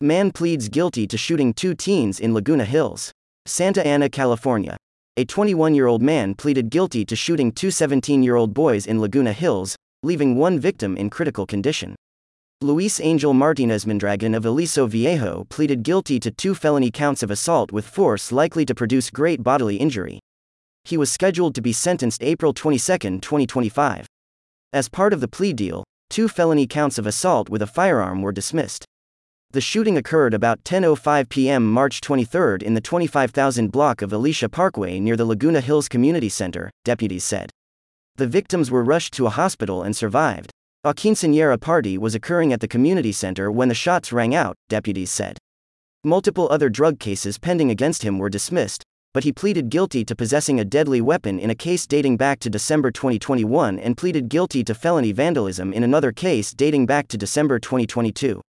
Man pleads guilty to shooting two teens in Laguna Hills, Santa Ana, California. A 21-year-old man pleaded guilty to shooting two 17-year-old boys in Laguna Hills, leaving one victim in critical condition. Luis Angel Martinez Mondragon of Aliso Viejo pleaded guilty to 2 felony counts of assault with force likely to produce great bodily injury. He was scheduled to be sentenced April 22, 2025. As part of the plea deal, 2 felony counts of assault with a firearm were dismissed. The shooting occurred about 10:05 p.m. March 23 in the 25,000 block of Alicia Parkway near the Laguna Hills Community Center, deputies said. The victims were rushed to a hospital and survived. A quinceañera party was occurring at the community center when the shots rang out, deputies said. Multiple other drug cases pending against him were dismissed, but he pleaded guilty to possessing a deadly weapon in a case dating back to December 2021 and pleaded guilty to felony vandalism in another case dating back to December 2022.